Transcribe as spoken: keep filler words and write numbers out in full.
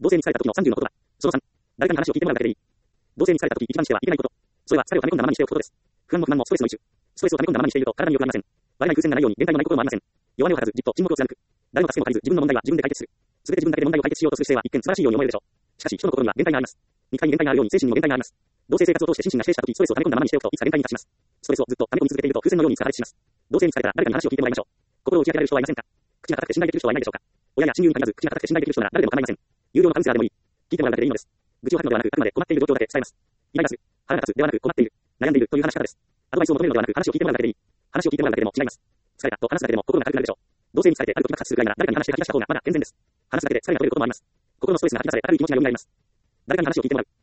同性に疲れた時のさんじゅうの言葉。そのさん、誰かに話を聞いてもらうだけでいい。同性に疲れた時一番してはいけないこと。それは疲れを溜め込んだままにしておくことです。不安も不満もストレスの一種。ストレスを溜め込んだままにしていると体に良くありません。割れない風船がないように限界のないこともありません。弱音を吐かずじっと沈黙を貫く。誰の助けも借りず自分の問題は自分で解決する。すべて自分だけで問題を解決しようとする姿勢は一見素晴らしいように思えるでしょう。しかし人の心には限界があります。肉体に限界があるように精神にも限界があります。同性生活を通して心身が指定した時ストレスを溜め込んだままにしておくといつか限界に達します。ストレスをずっと溜め込み続けていると風船のように疲れします。同性に疲れたら誰かに話を聞いてもらいましょう。心を打ち明けられる人はいませんか。口が硬くて信頼できる人はいないでしょうか。親や親友に限らず口が硬くて信頼できる人なら誰でも構いません。有料のカウンセラーでもいい。聞いてもらうだけでいいのです。愚痴を吐くのではなく、あくまで困っている状況だけ伝えます。イライラする、腹が立つではなく困っている、悩んでいるという話し方です。アドバイスを求めるのではなく話を聞いてもらうだけでいい。話を聞いてもらうだけでも違います。疲れたと話すだけでも心が軽くなるでしょう。同性に疲れてある時が活するぐらいなら誰かに話して吐き出した方がまだ健全です。話すだけで疲れが取れることもあります。心のストレスが吐き出され明るい気持ちが蘇ります。誰かに話を聞いてもらう。